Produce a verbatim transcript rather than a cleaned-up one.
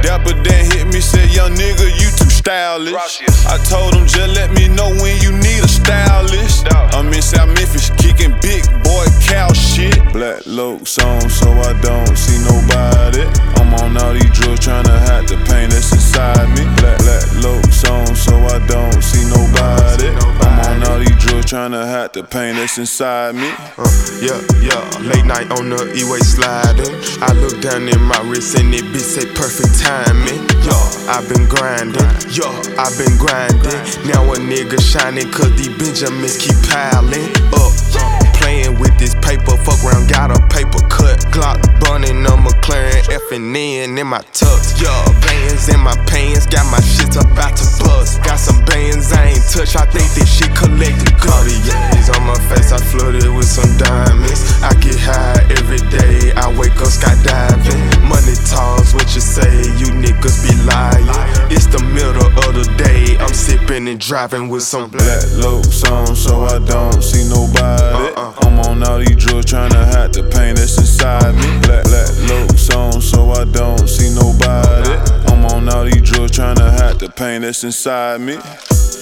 Dapper then hit me, said, young nigga, you too stylish. Gracias. I told him, just let me know when you need a stylist. Dog. I'm in South Memphis, kicking big boy cow shit. Black Lokes on, so I don't see nobody. I'm on all these drugs, tryna hide the pain that's inside me. Black, black Lokes on, so I don't see nobody. I'm on all these drugs, tryna hide the pain that's inside me. Uh, yeah, yeah, late night on the E-way sliding. I look down in my wrist and it bitch say perfect timing. Yo, I been grinding, yo, I been grinding. Now a nigga shining cause these Benjamins keep piling up. Playing with this paper, fuck around, got a paper cut. Glock burning a McLaren, effing in in my tux. Yo, bands in my pants, got my shit about to bust. Got some bands I ain't touch, I think this shit collected. Cartiers on my face, I flooded with some diamonds. I get high every day, I wake up skydiving. Money talks, what you say, you niggas be lying. It's the middle of the day, I'm sipping and driving with some Black Lokes on, so I don't see nobody. Uh-uh. I'm on all these drugs, tryna hide the pain that's inside me. Black, black Lokes on, so I don't see nobody. I'm on all these drugs, tryna hide the pain that's inside me.